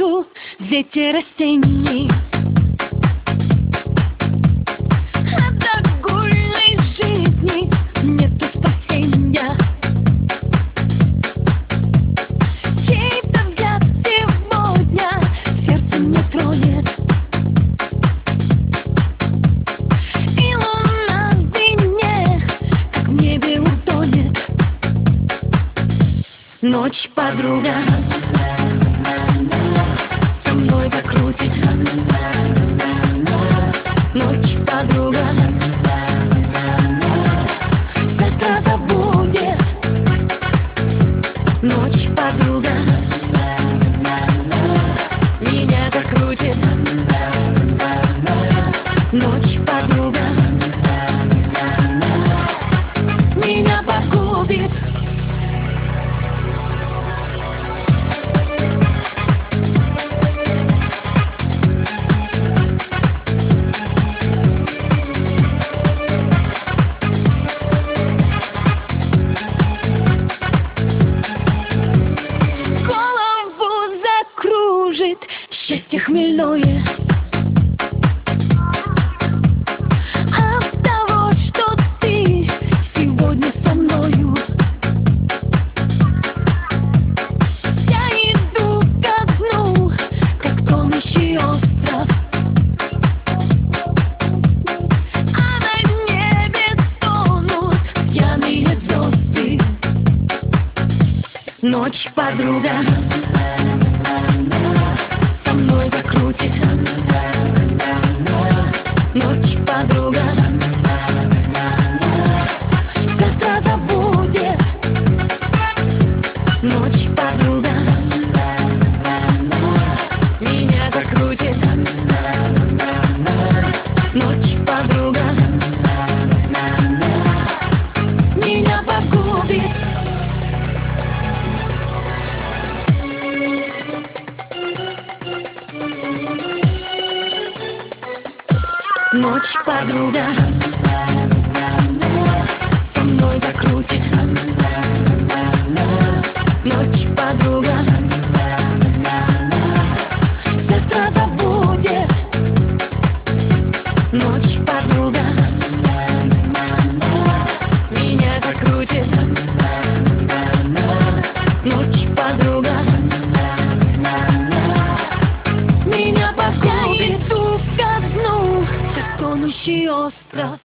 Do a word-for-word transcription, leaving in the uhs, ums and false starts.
душу ветер осенний. От огульной жизни нету спасения. Чей-то взгляд сегодня сердце не тронет. И луна в вине, как в небе утонет. Ночь, подруга, со мной закрутит. Ночь, подруга, завтра забудет. Ночь, подруга, меня закрутит. Ночь, подруга, меня погубит. Счастье хмельное от того, что ты сегодня со мною. Я иду ко дну, как тонущий остров, а на небе тонут пьяные звезды. Ночь, подруга, со мной закрутит. Ночь, подруга, завтра забудет. Ночь, подруга, меня закрутит. Ночь, подруга, меня погубит. Ночь, подруга, со мной закрутит. Ночь, подруга, завтра забудет. Ночь, подруга, меня закрутит. Ночь, подруга, меня погубит. Иду ко дну, как тонущий остров.